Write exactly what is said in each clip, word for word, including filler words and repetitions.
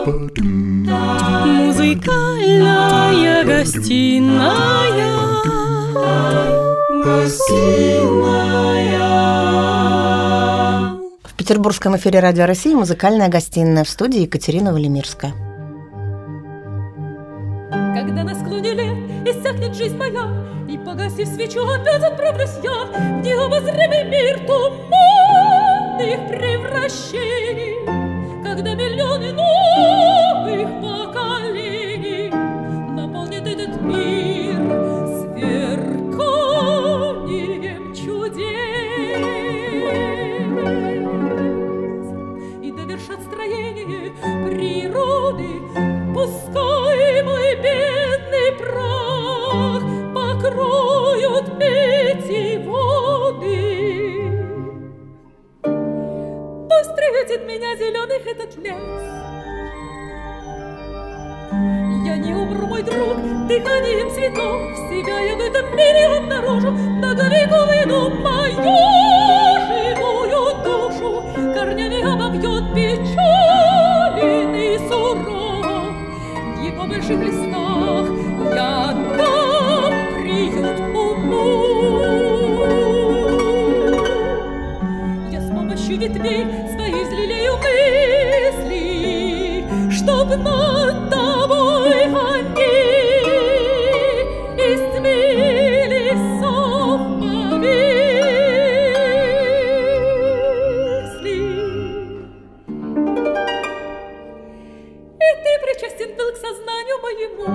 Музыкальная гостиная. Гостиная. В петербургском эфире Радио России музыкальная гостиная, в студии Екатерина Валимирская. Когда на склоне лет иссякнет жизнь моя, и погасив свечу, опять отправлюсь я в необозримый мир туманных превращений, когда миллионы новых поколений наполнят этот мир сверканием чудес и довершат строение природы. Пускай мой бедный прах покроют эти воды. Пусть приютит меня зеленых этот лес. Я не умру, мой друг, дыханием цветов. Себя я в этом мире обнаружу, многовековую мою живую душу корнями обовьет печальный суров. В его больших листах я дам приют уму. Я с помощью ветвей своих взлелею мысли, чтоб над тобой они из тьмы лесов повисли. И ты причастен был к сознанию моему.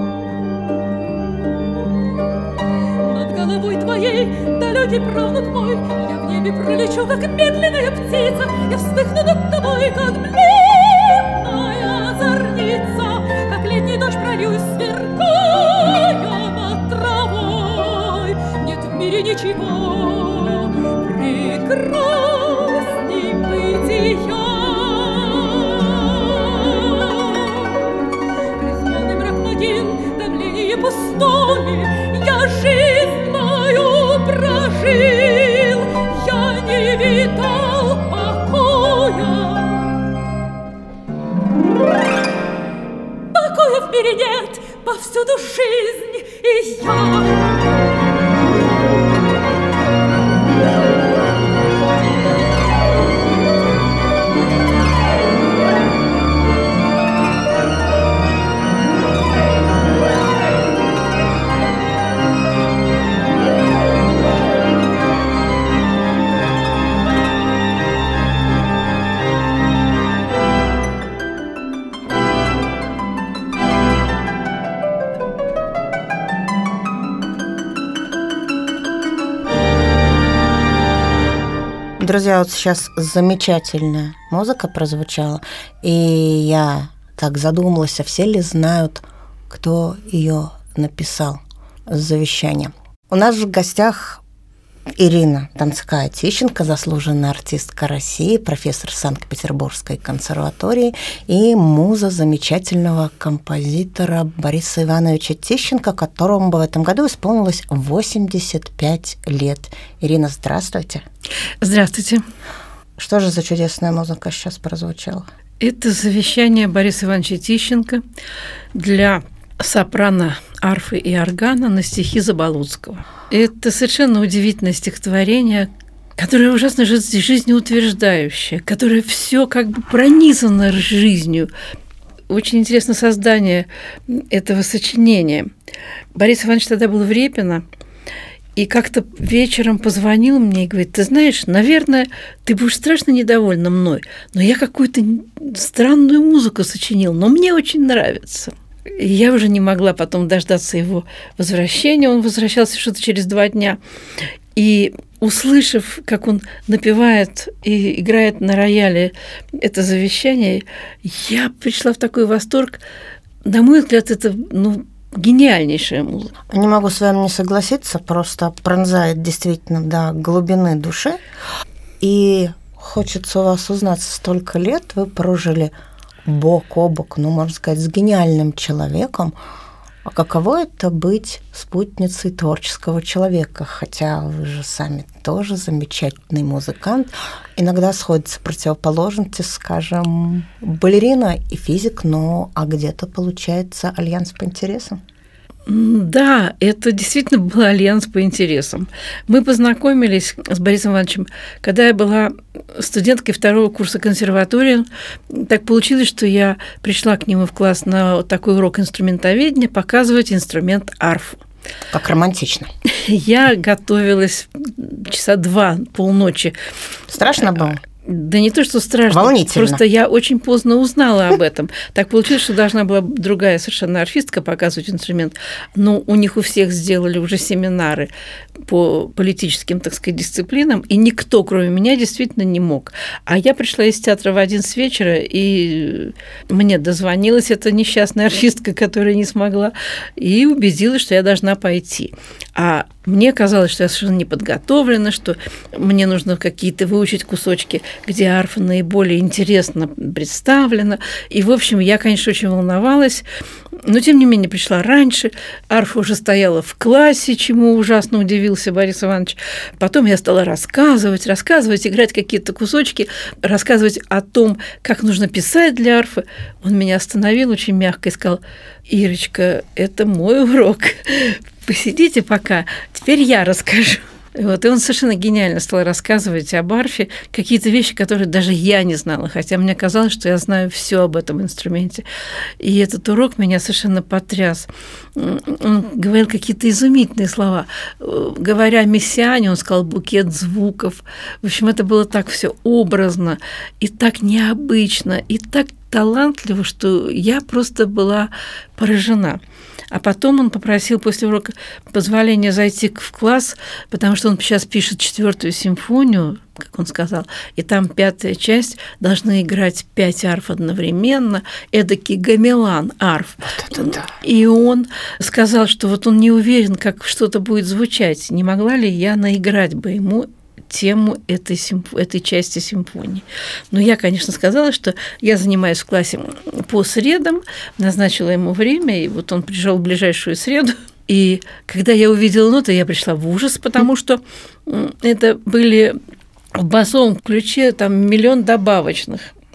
Над головой твоей, далекий правнук мой, я в небе пролечу, как медленная птица. Я вспыхну над тобой, как бледная зорница, как летний дождь прольюсь, сверкая над травой. Нет в мире ничего прекрасней бытия. Безмолвный мрак могил, томление пустое, я жизнь мою прожил, я не видал покоя. Покоя в мире нет, повсюду жизнь и я. Друзья, вот сейчас замечательная музыка прозвучала, и я так задумалась, а все ли знают, кто ее написал, завещание. У нас в гостях Ирина Донская-Тищенко, заслуженная артистка России, профессор Санкт-Петербургской консерватории и муза замечательного композитора Бориса Ивановича Тищенко, которому в этом году исполнилось восемьдесят пять лет. Ирина, здравствуйте. Здравствуйте. Что же за чудесная музыка сейчас прозвучала? Это завещание Бориса Ивановича Тищенко для сопрано, арфы и органа на стихи Заболоцкого. Это совершенно удивительное стихотворение, которое ужасно жизнеутверждающее, которое все как бы пронизано жизнью. Очень интересно создание этого сочинения. Борис Иванович тогда был в Репино, и как-то вечером позвонил мне и говорит: ты знаешь, наверное, ты будешь страшно недовольна мной, но я какую-то странную музыку сочинил, но мне очень нравится. И я уже не могла потом дождаться его возвращения. Он возвращался что-то через два дня. И, услышав, как он напевает и играет на рояле это завещание, я пришла в такой восторг. На мой взгляд, это, ну, гениальнейшая музыка. Не могу с вами не согласиться, просто пронзает действительно до глубины души. И хочется у вас узнать, столько лет вы прожили бок о бок, ну, можно сказать, с гениальным человеком. А каково это быть спутницей творческого человека? Хотя вы же сами тоже замечательный музыкант. Иногда сходятся противоположности, скажем, балерина и физик, но а где-то получается альянс по интересам. Да, это действительно был альянс по интересам. Мы познакомились с Борисом Ивановичем, когда я была студенткой второго курса консерватории. Так получилось, что я пришла к нему в класс на такой урок инструментоведения показывать инструмент арфу. Как романтично. Я готовилась часа два, полночи. Страшно было? Да не то, что страшно. Волнительно. Просто я очень поздно узнала об этом. Так получилось, что должна была другая совершенно арфистка показывать инструмент. Но у них у всех сделали уже семинары по политическим, так сказать, дисциплинам, и никто, кроме меня, действительно не мог. А я пришла из театра в одиннадцать вечера, и мне дозвонилась эта несчастная арфистка, которая не смогла, и убедилась, что я должна пойти. А мне казалось, что я совершенно не подготовлена, что мне нужно какие-то выучить кусочки, где арфа наиболее интересно представлена. И, в общем, я, конечно, очень волновалась, но, тем не менее, пришла раньше. Арфа уже стояла в классе, чему ужасно удивился Борис Иванович. Потом я стала рассказывать, рассказывать, играть какие-то кусочки, рассказывать о том, как нужно писать для арфы. Он меня остановил очень мягко и сказал: «Ирочка, это мой урок. Посидите пока, теперь я расскажу». Вот, и он совершенно гениально стал рассказывать об арфе, какие-то вещи, которые даже я не знала, хотя мне казалось, что я знаю все об этом инструменте. И этот урок меня совершенно потряс. Он говорил какие-то изумительные слова. Говоря о мессиане, он сказал букет звуков. В общем, это было так все образно и так необычно, и так талантливо, что я просто была поражена. А потом он попросил после урока позволения зайти в класс, потому что он сейчас пишет четвертую симфонию, как он сказал, и там пятая часть, должны играть пять арф одновременно, эдакий гамелан арф. Вот это да. И он сказал, что вот он не уверен, как что-то будет звучать, не могла ли я наиграть бы ему тему этой, симф... этой части симфонии. Но я, конечно, сказала, что я занимаюсь в классе по средам, назначила ему время, и вот он пришел в ближайшую среду. И когда я увидела ноты, я пришла в ужас, потому что это были в басовом ключе там миллион добавочных.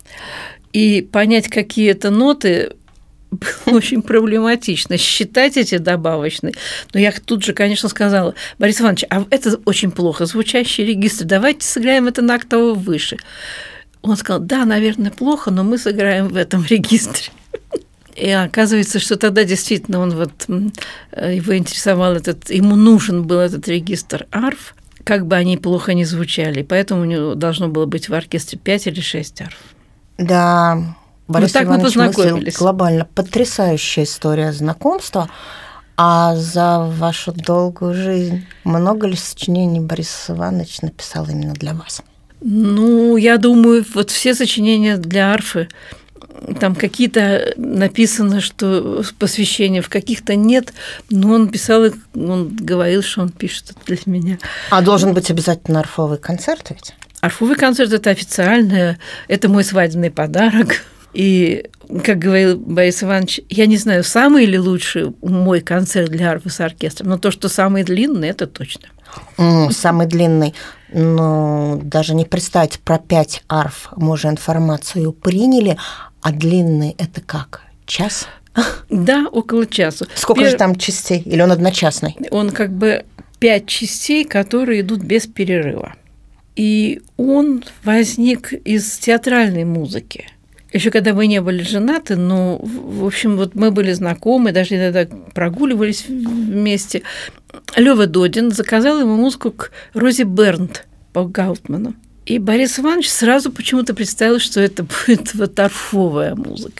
И понять, какие это ноты, было очень проблематично считать эти добавочные. Но я тут же, конечно, сказала: Борис Иванович, а это очень плохо звучащий регистр, давайте сыграем это на октаву выше. Он сказал: да, наверное, плохо, но мы сыграем в этом регистре. И оказывается, что тогда действительно он вот, его интересовал этот, ему нужен был этот регистр арф, как бы они плохо ни звучали, поэтому у него должно было быть в оркестре пять или шесть арф. Да. Борис так Иванович мы познакомились. Мыслил глобально. Потрясающая история знакомства. А за вашу долгую жизнь много ли сочинений Борис Иванович написал именно для вас? Ну, я думаю, вот все сочинения для арфы, там какие-то написано, что посвящения, в каких-то нет, но он писал их, он говорил, что он пишет это для меня. А должен быть обязательно арфовый концерт ведь? Арфовый концерт – это официальное, это мой свадебный подарок. И, как говорил Борис Иванович, я не знаю, самый ли лучший мой концерт для арфы с оркестром, но то, что самый длинный, это точно. Mm, самый длинный. Ну, даже не представить, про пять арф мы уже информацию приняли, а длинный – это как? Час? Да, около часа. Сколько Пер... же там частей? Или он одночасный? Он как бы пять частей, которые идут без перерыва. И он возник из театральной музыки. Еще когда мы не были женаты, но, в общем, вот мы были знакомы, даже иногда прогуливались вместе. Лёва Додин заказал ему музыку к Розе Бернт по Гаутману. И Борис Иванович сразу почему-то представил, что это будет вот арфовая музыка.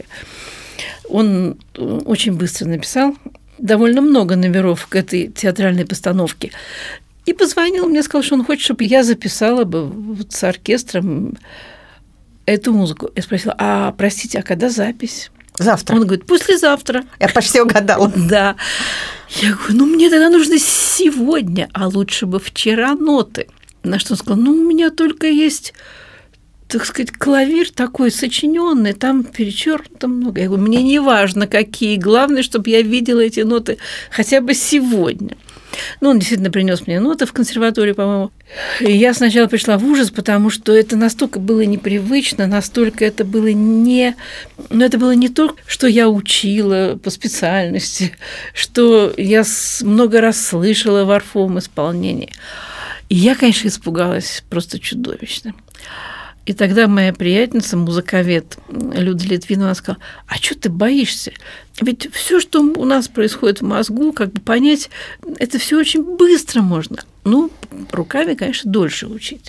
Он очень быстро написал довольно много номеров к этой театральной постановке. И позвонил мне, сказал, что он хочет, чтобы я записала бы вот с оркестром эту музыку. Я спросила: а, простите, а когда запись? Завтра. Он говорит: послезавтра. Я почти угадала. Да. Я говорю: ну, мне тогда нужно сегодня, а лучше бы вчера ноты. На что он сказал: ну, у меня только есть так сказать, клавир такой сочиненный, там перечеркнуто много. Я говорю, мне не важно, какие, главное, чтобы я видела эти ноты хотя бы сегодня. Ну, он действительно принес мне ноты в консерваторию, по-моему. И я сначала пришла в ужас, потому что это настолько было непривычно, настолько это было не... Ну, это было не то, что я учила по специальности, что я много раз слышала в орфовом исполнении. И я, конечно, испугалась просто чудовищно. И тогда моя приятельница, музыковед Люда Литвинова, сказала, а что ты боишься? Ведь все, что у нас происходит в мозгу, как бы понять, это все очень быстро можно. Ну, руками, конечно, дольше учить.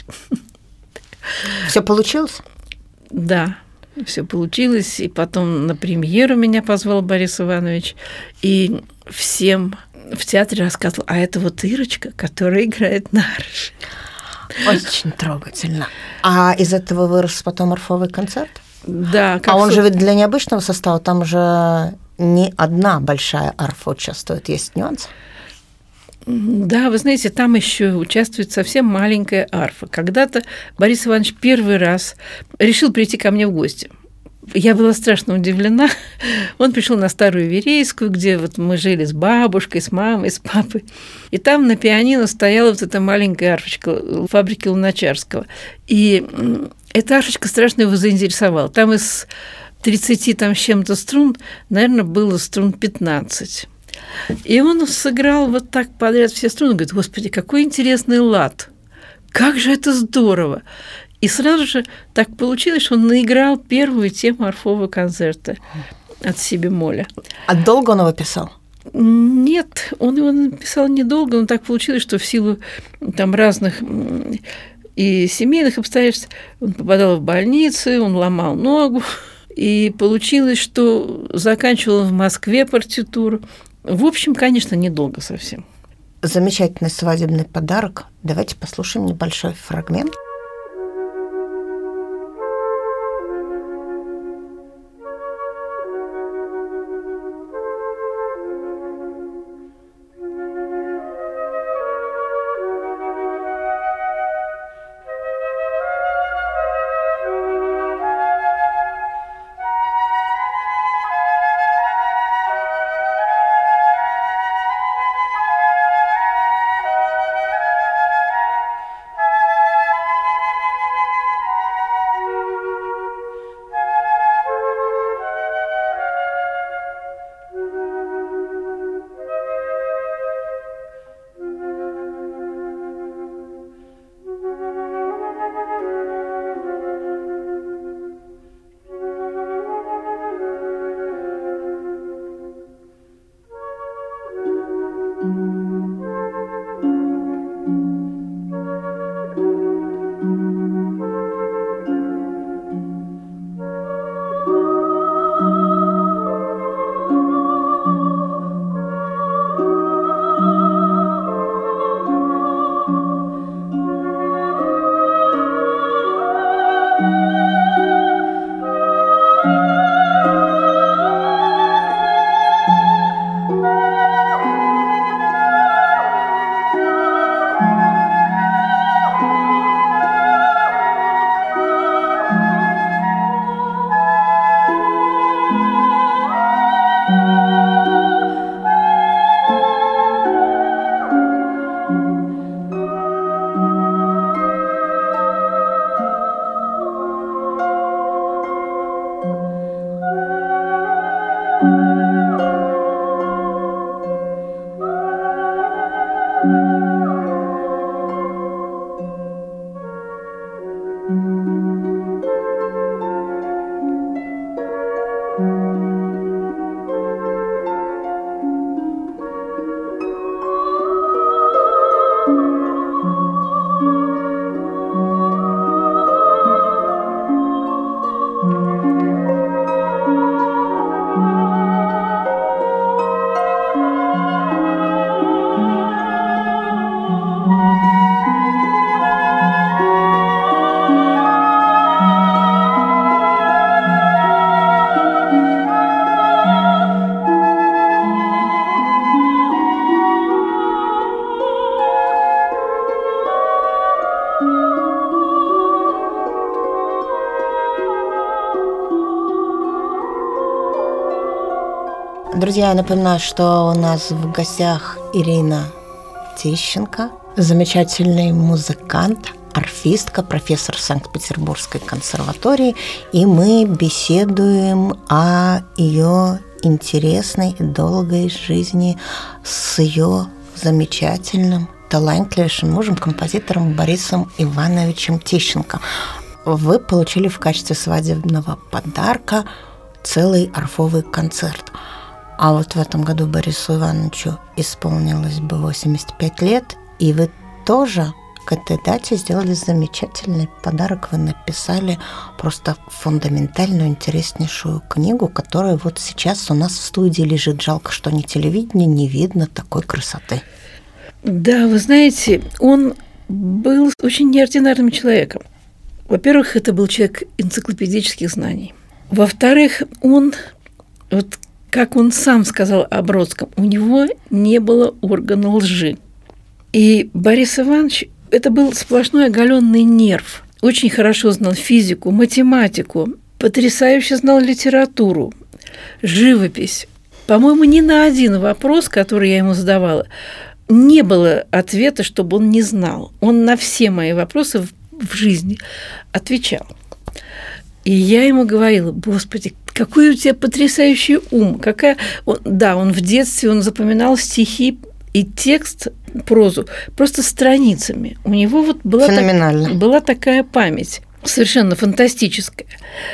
Все получилось? Да, все получилось. И потом на премьеру меня позвал Борис Иванович. И всем в театре рассказывал, а это вот Ирочка, которая играет на арфе. Очень трогательно. А из этого вырос потом орфовый концерт? Да. А он же ведь для необычного состава, там же не одна большая арфа участвует, есть нюанс? Да, вы знаете, там еще участвует совсем маленькая арфа. Когда-то Борис Иванович первый раз решил прийти ко мне в гости. Я была страшно удивлена. Он пришел на Старую Верейскую, где вот мы жили с бабушкой, с мамой, с папой. И там на пианино стояла вот эта маленькая арфочка фабрики Луначарского. И эта арфочка страшно его заинтересовала. Там из тридцати там с чем-то струн, наверное, было струн пятнадцать. И он сыграл вот так подряд все струны. Говорит, господи, какой интересный лад! Как же это здорово! И сразу же так получилось, что он наиграл первую тему орфового концерта от си бемоля. А долго он его писал? Нет, он его написал недолго, но так получилось, что в силу там разных и семейных обстоятельств он попадал в больницу, он ломал ногу, и получилось, что заканчивал в Москве партитуру. В общем, конечно, недолго совсем. Замечательный свадебный подарок. Давайте послушаем небольшой фрагмент. Друзья, я напоминаю, что у нас в гостях Ирина Тищенко, замечательный музыкант, арфистка, профессор Санкт-Петербургской консерватории, и мы беседуем о ее интересной и долгой жизни с ее замечательным, талантливейшим мужем, композитором Борисом Ивановичем Тищенко. Вы получили в качестве свадебного подарка целый арфовый концерт. А вот в этом году Борису Ивановичу исполнилось бы восемьдесят пять лет, и вы тоже к этой дате сделали замечательный подарок. Вы написали просто фундаментальную, интереснейшую книгу, которая вот сейчас у нас в студии лежит. Жалко, что ни телевидения не видно такой красоты. Да, вы знаете, он был очень неординарным человеком. Во-первых, это был человек энциклопедических знаний. Во-вторых, он, вот как он сам сказал о Бродском, у него не было органа лжи. И Борис Иванович – это был сплошной оголенный нерв. Очень хорошо знал физику, математику, потрясающе знал литературу, живопись. По-моему, ни на один вопрос, который я ему задавала, не было ответа, чтобы он не знал. Он на все мои вопросы в, в жизни отвечал. И я ему говорила: Господи, какой у тебя потрясающий ум! Какая... Он, да, он в детстве он запоминал стихи и текст, прозу просто страницами. У него вот была, так, была такая память, совершенно фантастическая.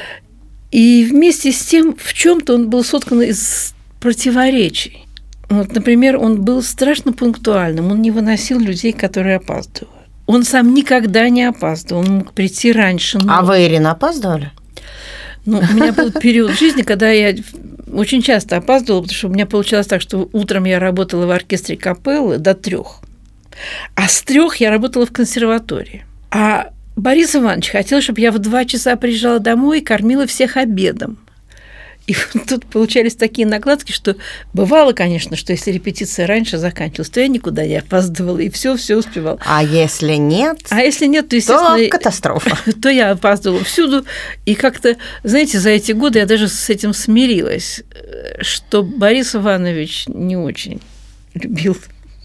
И вместе с тем в чем-то он был соткан из противоречий. Вот, например, он был страшно пунктуальным, он не выносил людей, которые опаздывают. Он сам никогда не опаздывал, он мог прийти раньше. Но... А вы, Ирина, опаздывали? Ну, у меня был период в жизни, когда я очень часто опаздывала, потому что у меня получалось так, что утром я работала в оркестре капеллы до трех, а с трех я работала в консерватории. А Борис Иванович хотел, чтобы я в два часа приезжала домой и кормила всех обедом. И тут получались такие накладки, что бывало, конечно, что если репетиция раньше заканчивалась, то я никуда не опаздывала, и все все успевала. А если нет? А если нет, то, естественно, то катастрофа. То я опаздывала всюду. И как-то, знаете, за эти годы я даже с этим смирилась, что Борис Иванович не очень любил.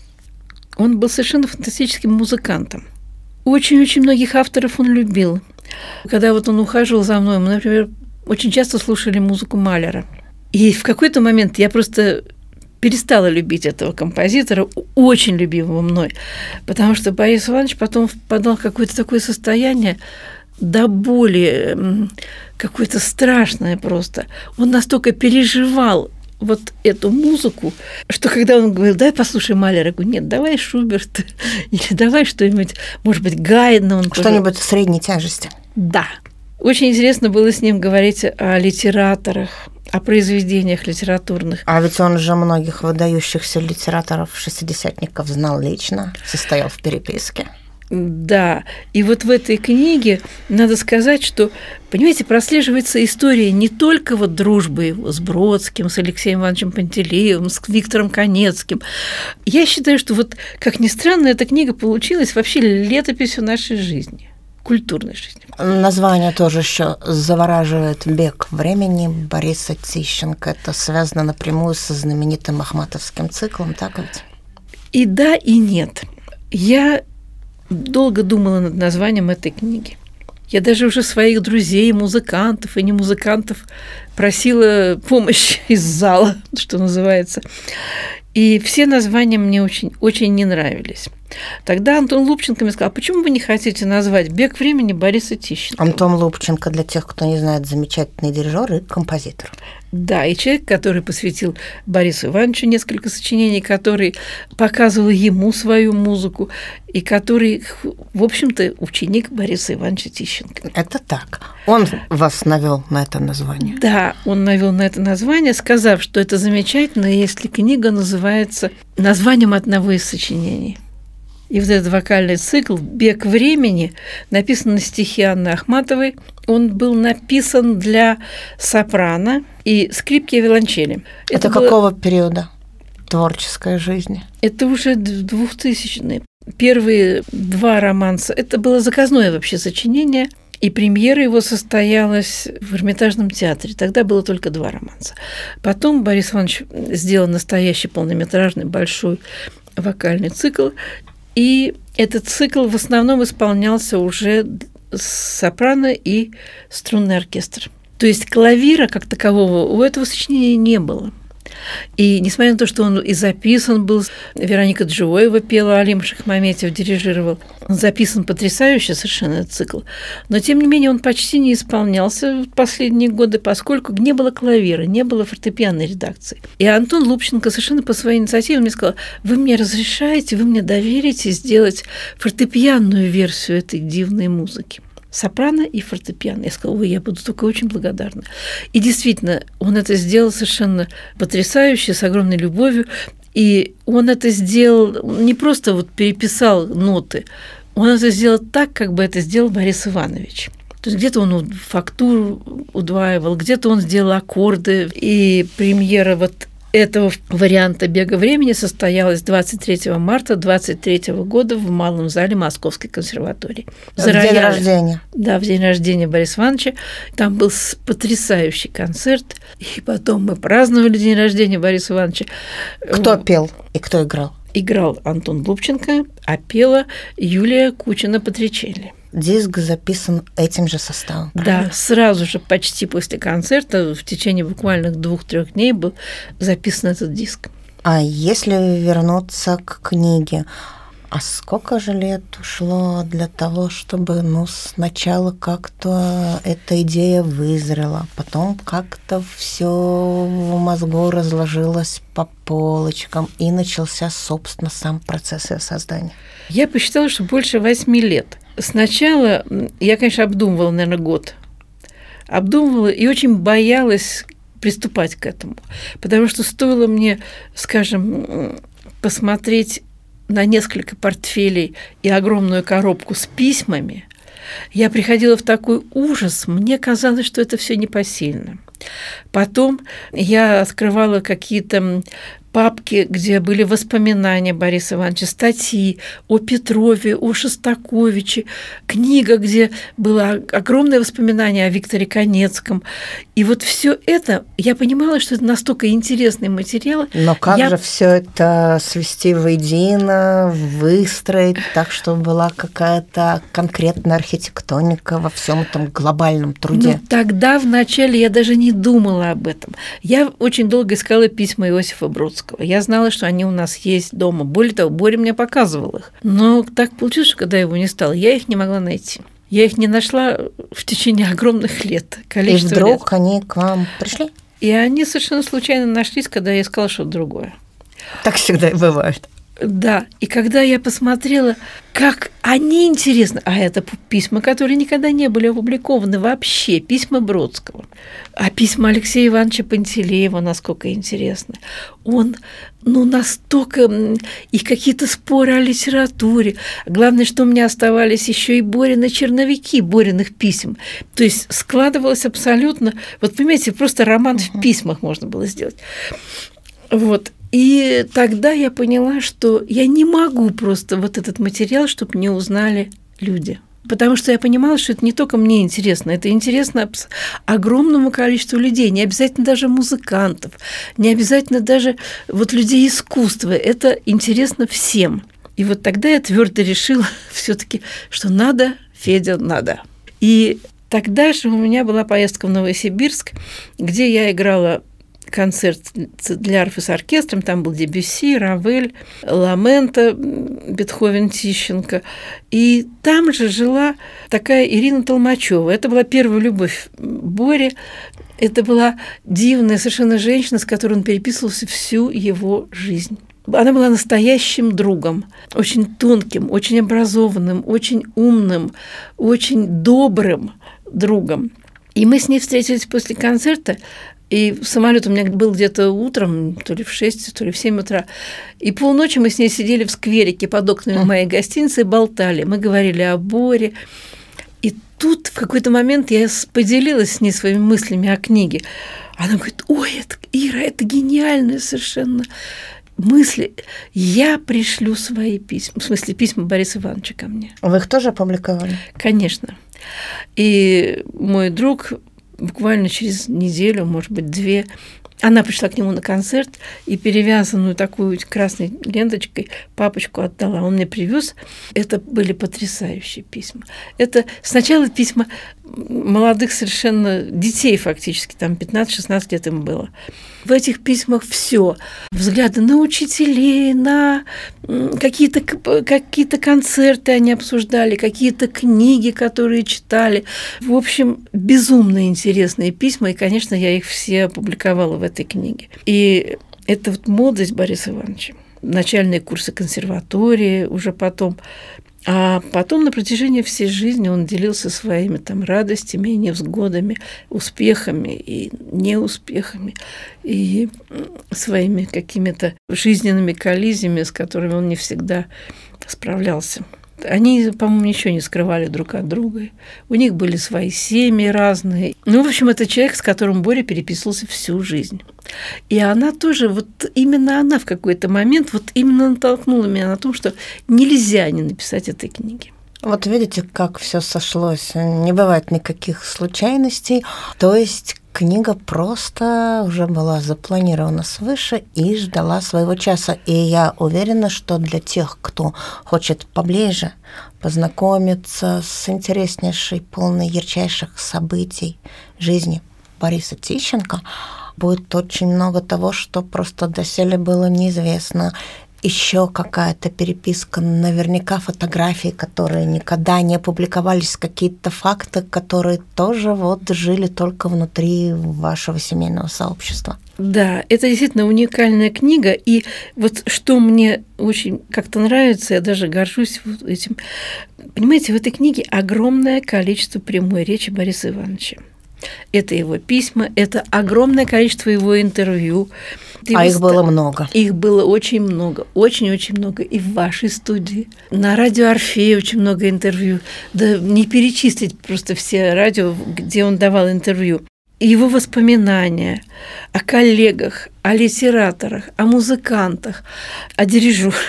Он был совершенно фантастическим музыкантом. Очень-очень многих авторов он любил. Когда вот он ухаживал за мной, мы, например, очень часто слушали музыку Малера. И в какой-то момент я просто перестала любить этого композитора, очень любимого мной, потому что Борис Иванович потом впадал в какое-то такое состояние до боли, какое-то страшное просто. Он настолько переживал вот эту музыку, что когда он говорил: дай послушай Малера, я говорю: нет, давай Шуберт, или давай что-нибудь, может быть, Гайдна. Что-нибудь тоже... средней тяжести. Да. Очень интересно было с ним говорить о литераторах, о произведениях литературных. А ведь он же многих выдающихся литераторов-шестидесятников знал лично, состоял в переписке. Да, и вот в этой книге надо сказать, что, понимаете, прослеживается история не только вот дружбы его с Бродским, с Алексеем Ивановичем Пантелеевым, с Виктором Канецким. Я считаю, что вот, как ни странно, эта книга получилась вообще летописью нашей жизни, культурной жизни. Название тоже еще завораживает: «Бег времени» Бориса Тищенко. Это связано напрямую со знаменитым ахматовским циклом, так ведь? И да, и нет. Я долго думала над названием этой книги. Я даже уже своих друзей, музыкантов и не музыкантов, просила помощи из зала, что называется. И все названия мне очень, очень не нравились. Тогда Антон Лубченко мне сказал: а почему вы не хотите назвать «Бег времени» Бориса Тищенко? Антон Лубченко, для тех, кто не знает, замечательный дирижер и композитор. Да, и человек, который посвятил Борису Ивановичу несколько сочинений, который показывал ему свою музыку, и который, в общем-то, ученик Бориса Ивановича Тищенко. Это так. Он вас навел на это название? Да, он навел на это название, сказав, что это замечательно, если книга называется названием одного из сочинений. И вот этот вокальный цикл «Бег времени» написан на стихи Анны Ахматовой. Он был написан для сопрано и скрипки и виолончели. Это, это какого было... периода творческой жизни? Это уже двухтысячные. Первые два романса – это было заказное вообще сочинение. И премьера его состоялась в Эрмитажном театре. Тогда было только два романса. Потом Борис Иванович сделал настоящий полнометражный большой вокальный цикл. И этот цикл в основном исполнялся уже с сопрано и струнный оркестр. То есть клавира как такового у этого сочинения не было. И несмотря на то, что он и записан был, Вероника Джуоева пела, Алим Шахмаметьев дирижировал, он записан потрясающе совершенно этот цикл, но тем не менее он почти не исполнялся в последние годы, поскольку не было клавира, не было фортепианной редакции. И Антон Лубченко совершенно по своей инициативе мне сказал: вы мне разрешаете, вы мне доверите сделать фортепианную версию этой дивной музыки. Сопрано и фортепиано. Я сказала: ой, я буду только очень благодарна. И действительно, он это сделал совершенно потрясающе, с огромной любовью. И он это сделал, не просто вот переписал ноты, он это сделал так, как бы это сделал Борис Иванович. То есть где-то он фактуру удваивал, где-то он сделал аккорды. И премьера вот этого варианта «Бега времени» состоялась двадцать третьего марта двадцать третьего года в Малом зале Московской консерватории. В день рояль... рождения. Да, в день рождения Бориса Ивановича. Там был потрясающий концерт. И потом мы праздновали день рождения Бориса Ивановича. Кто пел и кто играл? Играл Антон Лубченко, а пела Юлия Кучина-Патричелли. Диск записан этим же составом. Да, правильно? сразу же, почти после концерта, в течение буквально двух-трех дней был записан этот диск. А если вернуться к книге, а сколько же лет ушло для того, чтобы, ну, сначала как-то эта идея вызрела, потом как-то все в мозгу разложилось по полочкам, и начался, собственно, сам процесс ее создания? Я посчитала, что больше восьми лет. Сначала я, конечно, обдумывала, наверное, год. Обдумывала и очень боялась приступать к этому. Потому что стоило мне, скажем, посмотреть на несколько портфелей и огромную коробку с письмами, я приходила в такой ужас, мне казалось, что это все непосильно. Потом я открывала какие-то папки, где были воспоминания Бориса Ивановича, статьи о Петрове, о Шостаковиче, книга, где было огромное воспоминание о Викторе Канецком. И вот все это, я понимала, что это настолько интересный материал. Но как я... же все это свести воедино, выстроить так, чтобы была какая-то конкретная архитектоника во всем этом глобальном труде? Ну, тогда вначале я даже не думала об этом. Я очень долго искала письма Иосифа Бродского. Я знала, что они у нас есть дома. Более того, Боря мне показывал их. Но так получилось, что когда его не стало, я их не могла найти. Я их не нашла в течение огромных лет. И вдруг лет. они к вам пришли? И они совершенно случайно нашлись, когда я искала что-то другое. Так всегда и бывает. Да, и когда я посмотрела, как они интересны, а это письма, которые никогда не были опубликованы вообще, письма Бродского, а письма Алексея Ивановича Пантелеева, насколько интересны. Он, ну, настолько, и какие-то споры о литературе. Главное, что у меня оставались еще и Борины черновики Бориных писем. То есть складывалось абсолютно, вот понимаете, просто роман в письмах можно было сделать. Вот. И тогда я поняла, что я не могу просто вот этот материал, чтобы не узнали люди. Потому что я понимала, что это не только мне интересно, это интересно огромному количеству людей, не обязательно даже музыкантов, не обязательно даже вот людей искусства. Это интересно всем. И вот тогда я твердо решила все-таки, что надо, Федя, надо. И тогда же у меня была поездка в Новосибирск, где я играла концерт для арфы с оркестром, там был Дебюсси, Равель, Ламенто, Бетховен, Тищенко. И там же жила такая Ирина Толмачева. Это была первая любовь Бори. Это была дивная совершенно женщина, с которой он переписывался всю его жизнь. Она была настоящим другом, очень тонким, очень образованным, очень умным, очень добрым другом. И мы с ней встретились после концерта, и самолет у меня был где-то утром, то ли в шесть, то ли в семь утра. И полночи мы с ней сидели в скверике под окнами моей гостиницы и болтали. Мы говорили о Боре. И тут в какой-то момент я поделилась с ней своими мыслями о книге. Она говорит: ой, это, Ира, это гениальная совершенно мысли. Я пришлю свои письма, в смысле письма Бориса Ивановича ко мне. Вы их тоже опубликовали? Конечно. И мой друг буквально через неделю, может быть, две, она пришла к нему на концерт и перевязанную такую красной ленточкой папочку отдала. Он мне привез. Это были потрясающие письма. Это сначала письма молодых совершенно детей фактически, там пятнадцать-шестнадцать лет им было. В этих письмах все взгляды на учителей, на какие-то, какие-то концерты они обсуждали, какие-то книги, которые читали. В общем, безумно интересные письма, и, конечно, я их все опубликовала в этой книге. И это вот молодость Бориса Ивановича, начальные курсы консерватории, уже потом. А потом на протяжении всей жизни он делился своими там радостями и невзгодами, успехами и неуспехами, и своими какими-то жизненными коллизиями, с которыми он не всегда справлялся. Они, по-моему, ничего не скрывали друг от друга. У них были свои семьи разные. Ну, в общем, это человек, с которым Боря переписывался всю жизнь. И она тоже, вот именно она в какой-то момент, вот именно натолкнула меня на том, что нельзя не написать этой книги. Вот видите, как все сошлось. Не бывает никаких случайностей. То есть книга просто уже была запланирована свыше и ждала своего часа. И я уверена, что для тех, кто хочет поближе познакомиться с интереснейшей, полной ярчайших событий жизни Бориса Тищенко, будет очень много того, что просто доселе было неизвестно. Еще какая-то переписка, наверняка фотографии, которые никогда не публиковались, какие-то факты, которые тоже вот жили только внутри вашего семейного сообщества. Да, это действительно уникальная книга, и вот что мне очень как-то нравится, я даже горжусь вот этим. Понимаете, в этой книге огромное количество прямой речи Бориса Ивановича. Это его письма, это огромное количество его интервью. А их было много. Их было очень много, очень-очень много. И в вашей студии. На радио «Орфей» очень много интервью. Да не перечислить просто все радио, где он давал интервью. Его воспоминания о коллегах, о литераторах, о музыкантах, о дирижерах,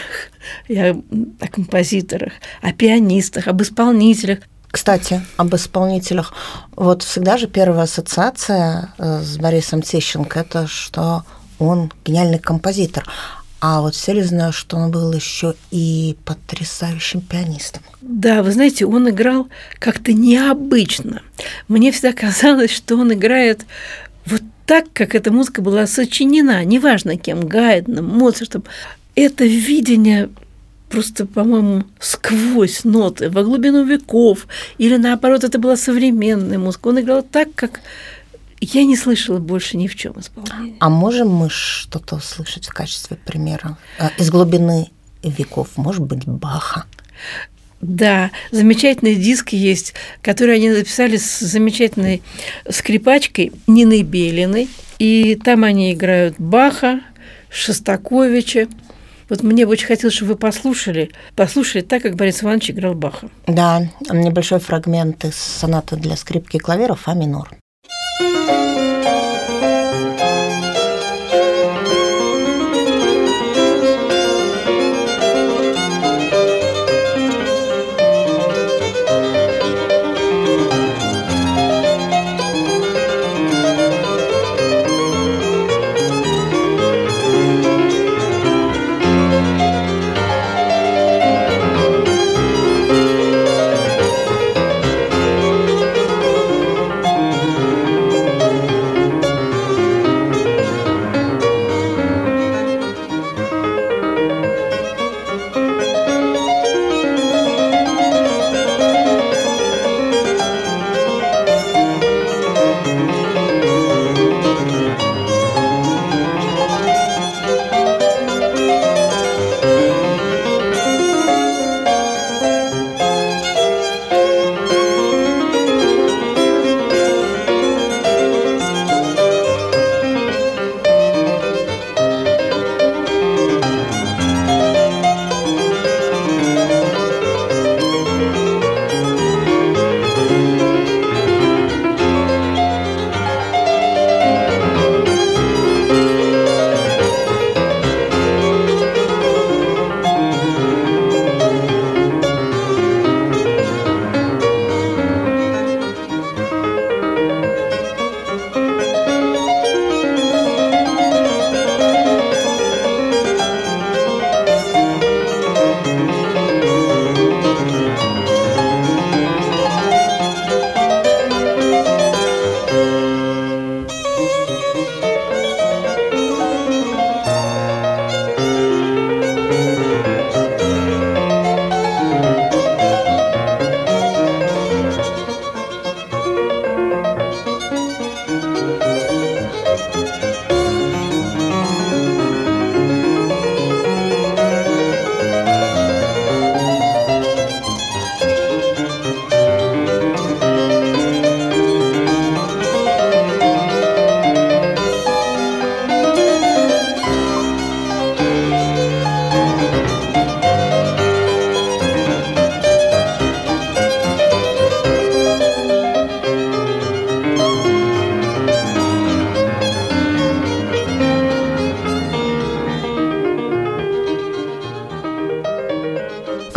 о композиторах, о пианистах, об исполнителях. Кстати, об исполнителях. Вот всегда же первая ассоциация с Борисом Тищенко – это что он гениальный композитор. А вот все ли знают, что он был еще и потрясающим пианистом? Да, вы знаете, он играл как-то необычно. Мне всегда казалось, что он играет вот так, как эта музыка была сочинена, неважно кем, Гайдном, Моцартом. Это видение просто, по-моему, сквозь ноты, во глубину веков, или наоборот, это была современная музыка. Он играл так, как я не слышала больше ни в чем исполнения. А можем мы что-то услышать в качестве примера из глубины веков? Может быть, Баха? Да, замечательный диск есть, который они записали с замечательной скрипачкой Ниной Белиной. И там они играют Баха, Шостаковича. Вот мне бы очень хотелось, чтобы вы послушали, послушали так, как Борис Иванович играл Баха. Да, небольшой фрагмент из сонаты для скрипки и клавира «Фа минор».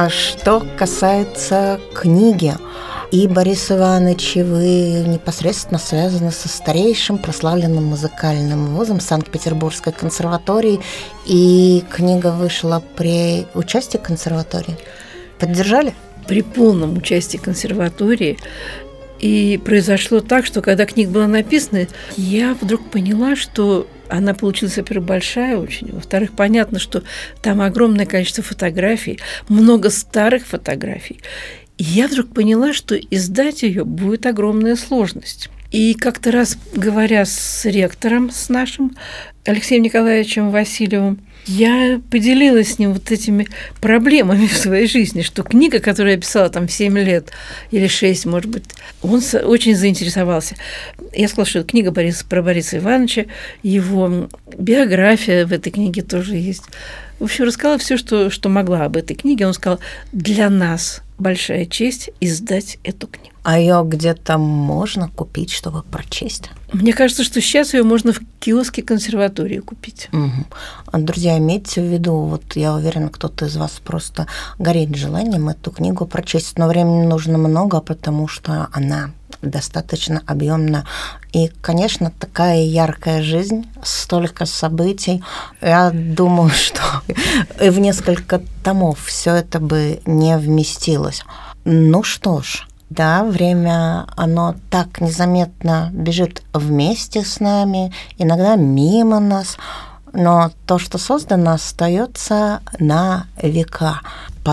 А что касается книги, и, Борис Иванович, вы непосредственно связаны со старейшим прославленным музыкальным вузом Санкт-Петербургской консерватории, и книга вышла при участии консерватории. Поддержали? При полном участии консерватории. И произошло так, что когда книга была написана, я вдруг поняла, что она получилась, во-первых, большая очень. Во-вторых, понятно, что там огромное количество фотографий, много старых фотографий. И я вдруг поняла, что издать ее будет огромная сложность. И как-то раз, говоря с ректором, с нашим Алексеем Николаевичем Васильевым, я поделилась с ним вот этими проблемами в своей жизни, что книга, которую я писала там в семь лет или шесть, может быть, он очень заинтересовался. Я сказала, что книга Бориса, про Бориса Ивановича, его биография в этой книге тоже есть. В общем, рассказала все, что, что могла об этой книге. Он сказал, для нас большая честь издать эту книгу. А ее где-то можно купить, чтобы прочесть? Мне кажется, что сейчас ее можно в киоске консерватории купить. Угу. Друзья, имейте в виду, вот я уверена, кто-то из вас просто горит желанием эту книгу прочесть, но времени нужно много, потому что она достаточно объемна. И, конечно, такая яркая жизнь, столько событий. Я думаю, что и в несколько томов все это бы не вместилось. Ну что ж, да, время, оно так незаметно бежит вместе с нами, иногда мимо нас, но то, что создано, остается на века.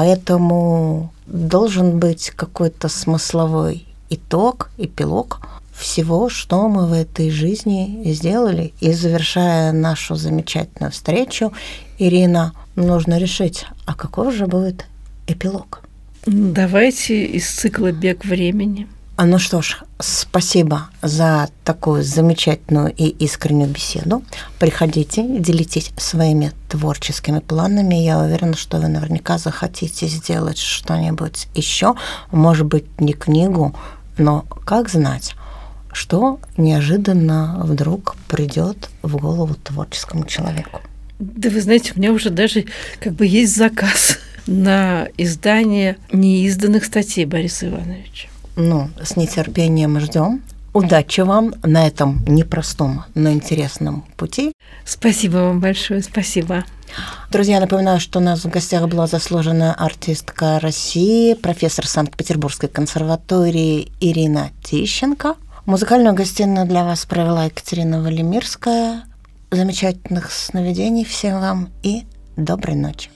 Поэтому должен быть какой-то смысловой итог, эпилог всего, что мы в этой жизни сделали. И завершая нашу замечательную встречу, Ирина, нужно решить, а каков же будет эпилог? Давайте из цикла «Бег времени». А ну что ж, спасибо за такую замечательную и искреннюю беседу. Приходите, делитесь своими творческими планами. Я уверена, что вы наверняка захотите сделать что-нибудь еще. Может быть, не книгу, но как знать, что неожиданно вдруг придет в голову творческому человеку. Да вы знаете, у меня уже даже как бы есть заказ на издание неизданных статей Бориса Ивановича. Ну, с нетерпением ждем. Удачи вам на этом непростом, но интересном пути. Спасибо вам большое, спасибо. Друзья, напоминаю, что у нас в гостях была заслуженная артистка России, профессор Санкт-Петербургской консерватории Ирина Тищенко. Музыкальную гостиную для вас провела Екатерина Валимирская. Замечательных сновидений всем вам и доброй ночи.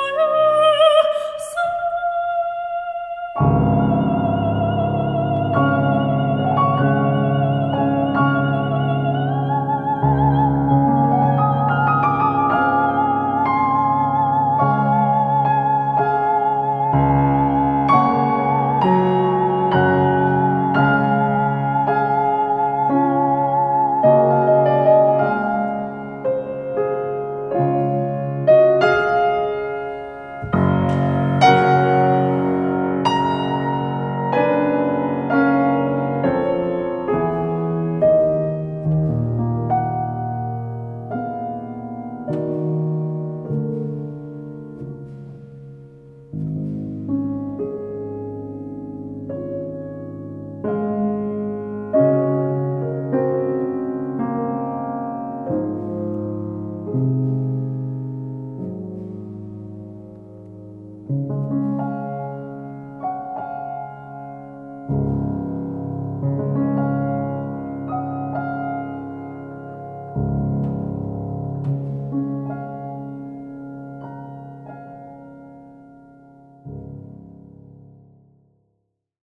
Thank you. Thank you.